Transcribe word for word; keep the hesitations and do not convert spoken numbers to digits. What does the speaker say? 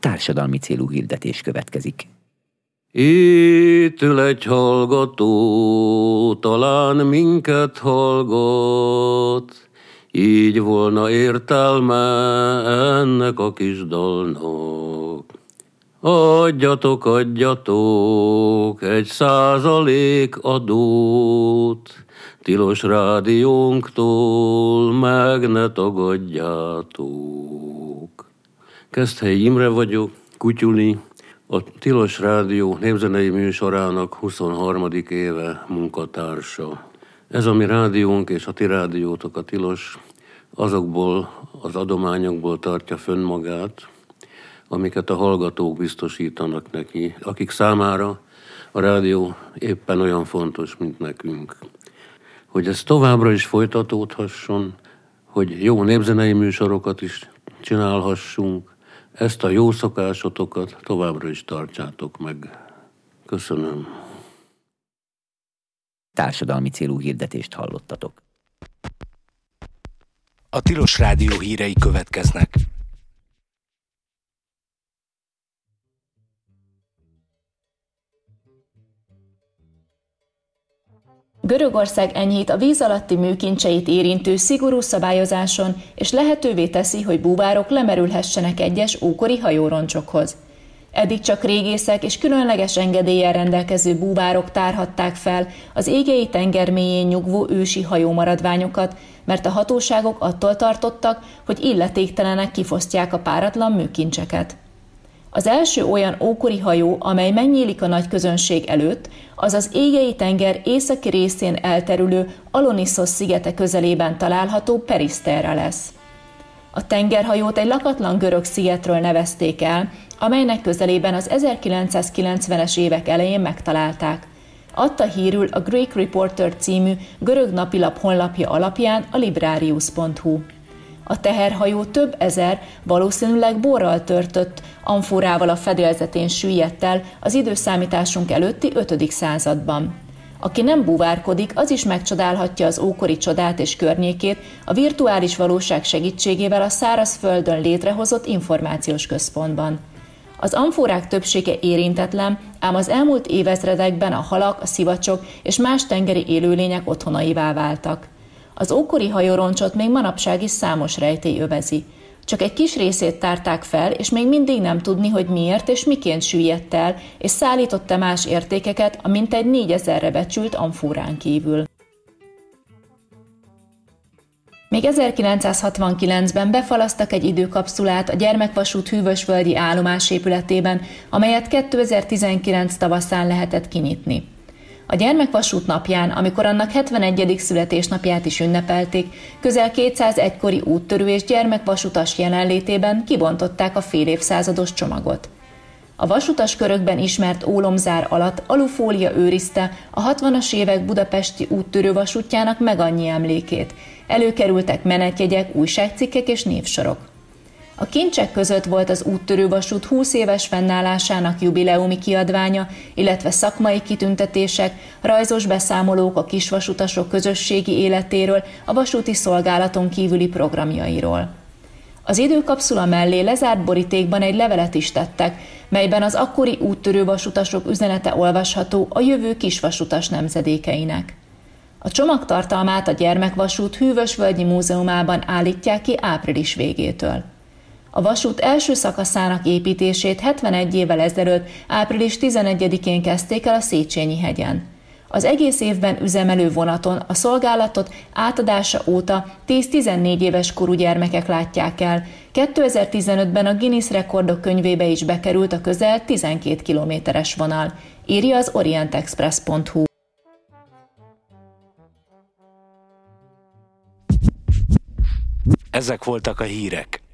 Társadalmi célú hirdetés következik. Itt ül egy hallgató, talán minket hallgat, így volna értelme ennek a kis dalnak. Adjatok, adjatok egy százalék adót, tilos rádiónktól meg ne tagadjátok. Keszthelyi Imre vagyok, Kutyuli, a Tilos Rádió népzenei műsorának huszonharmadik éve munkatársa. Ez a mi rádiónk és a ti rádiótok, a Tilos, azokból az adományokból tartja fönn magát, amiket a hallgatók biztosítanak neki, akik számára a rádió éppen olyan fontos, mint nekünk. Hogy ez továbbra is folytatódhasson, hogy jó népzenei műsorokat is csinálhassunk, ezt a jó szokásotokat továbbra is tartsátok meg. Köszönöm. Társadalmi célú hirdetést hallottatok. A Tilos Rádió hírei következnek. Görögország enyhít a víz alatti műkincseit érintő szigorú szabályozáson, és lehetővé teszi, hogy búvárok lemerülhessenek egyes ókori hajóroncsokhoz. Eddig csak régészek és különleges engedéllyel rendelkező búvárok tárhatták fel az égei tenger mélyén nyugvó ősi hajómaradványokat, mert a hatóságok attól tartottak, hogy illetéktelenek kifosztják a páratlan műkincseket. Az első olyan ókori hajó, amely megnyílik a nagy közönség előtt, az az égei tenger északi részén elterülő Alonissos szigete közelében található Periszterra lesz. A tengerhajót egy lakatlan görög szigetről nevezték el, amelynek közelében az ezerkilencszázkilencvenes évek elején megtalálták. Adta hírül a Greek Reporter című görög napilap honlapja alapján a librarius pont hu. A teherhajó több ezer, valószínűleg borral törtött amforával a fedélzetén süllyedt el az időszámításunk előtti ötödik században. Aki nem búvárkodik, az is megcsodálhatja az ókori csodát és környékét a virtuális valóság segítségével a szárazföldön létrehozott információs központban. Az amforák többsége érintetlen, ám az elmúlt évezredekben a halak, a szivacsok és más tengeri élőlények otthonaivá váltak. Az ókori hajóroncsot még manapság is számos rejtély övezi. Csak egy kis részét tárták fel, és még mindig nem tudni, hogy miért és miként süllyedt el, és szállított-e más értékeket a mintegy négyezerre becsült amfórán kívül. Még ezerkilencszázhatvankilencben befalasztak egy időkapszulát a Gyermekvasút hűvösvölgyi állomásépületében, amelyet kétezer-tizenkilenc tavaszán lehetett kinyitni. A Gyermekvasút napján, amikor annak hetvenegyedik születésnapját is ünnepelték, közel kétszáz egykori úttörő és gyermekvasutas jelenlétében kibontották a fél évszázados csomagot. A vasutas körökben ismert ólomzár alatt alufólia őrizte a hatvanas évek budapesti úttörő vasútjának meg annyi emlékét. Előkerültek menetjegyek, újságcikkek és névsorok. A kincsek között volt az úttörővasút húsz éves fennállásának jubileumi kiadványa, illetve szakmai kitüntetések, rajzos beszámolók a kisvasutasok közösségi életéről, a vasúti szolgálaton kívüli programjairól. Az időkapszula mellé lezárt borítékban egy levelet is tettek, melyben az akkori úttörővasutasok üzenete olvasható a jövő kisvasutas nemzedékeinek. A csomagtartalmát a Gyermekvasút Hűvösvölgyi Múzeumában állítják ki április végétől. A vasút első szakaszának építését hetvenegy évvel ezelőtt április tizenegyedikén kezdték el a Széchenyi-hegyen. Az egész évben üzemelő vonaton a szolgálatot átadása óta tíz-tizennégy éves korú gyermekek látják el. kétezer-tizenötben a Guinness rekordok könyvébe is bekerült a közel tizenkét kilométeres vonal, írja az orientexpress pont hu. Ezek voltak a hírek.